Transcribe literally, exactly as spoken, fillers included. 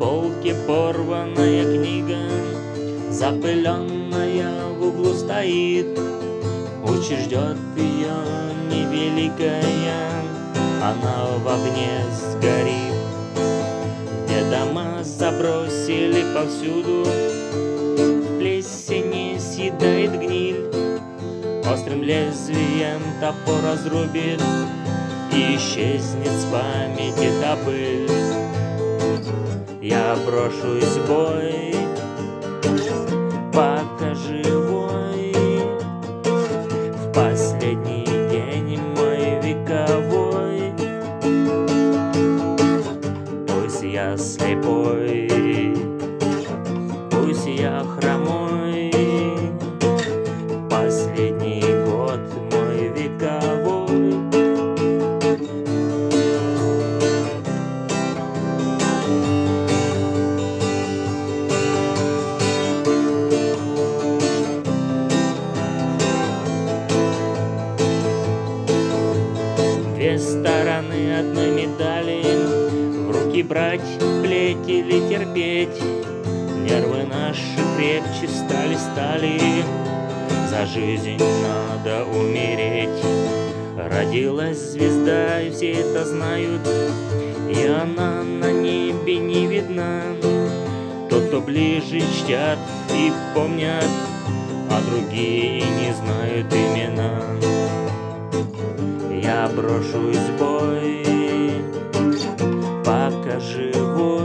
полке порванная книга, запыленная в углу стоит. Участь ждет ее невеликая, она в огне сгорит. Где дома забросили повсюду, в плесени съедает гниль. Острым лезвием топор разрубит, и исчезнет с памяти та пыль. Я брошусь в бой, пока живой, в последний день мой вековой. Пусть я слепой, пусть я хромой, последний год мой вековой. Две стороны одной медали, в руки брать, плеть или терпеть. Нервы наши крепче стали-стали, за жизнь надо умереть. Родилась звезда, и все это знают, и она на небе не видна. Тот, кто ближе, чтят и помнят, а другие не знают имена. Я брошусь в бой, пока живой,